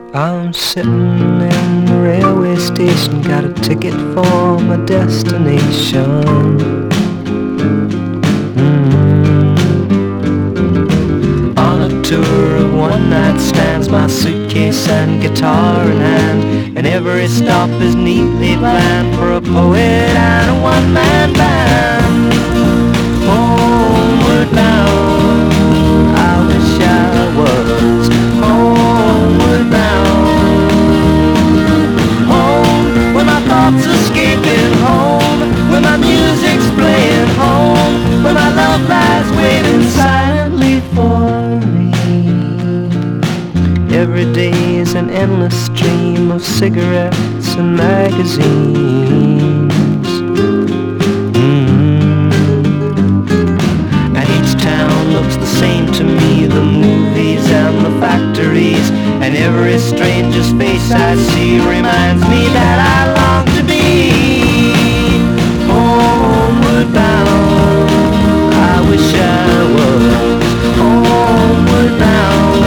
I'm sitting in the railway station, got a ticket for my destination. On a tour of one-night stands, my suitcase and guitar in hand, and every stop is neatly planned for a poet and a one-man band. Homeward bound, I wish I was homeward bound. Home, where my thoughts escaping, home, where my music's playing, home, where my love lies waiting silently for me. Every day is an endless stream of cigarettes and magazines. Looks the same to me, the movies and the factories, and every stranger's face I see reminds me that I long to be homeward bound. I wish I was homeward bound.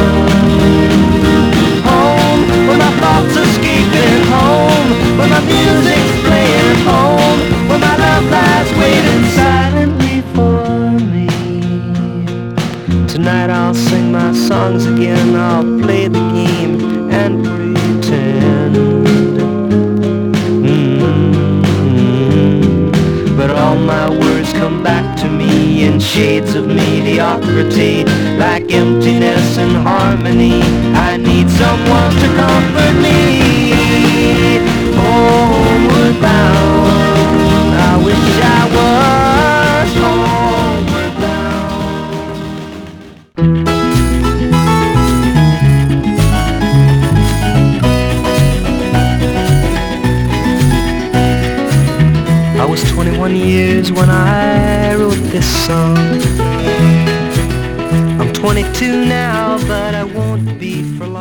Home, where my thoughts escaping, home, where my music's playing, home, where my love lies waiting silently for me. Tonight I'll sing my songs again, I'll play the game and pretend. But all my words come back to me in shades of mediocrity, like emptiness and harmony. I need someone to comfort me. Homeward bound, I wish I was homeward bound. I was 21 years when I wrote this song. I'm 22 now, but I won't be for long.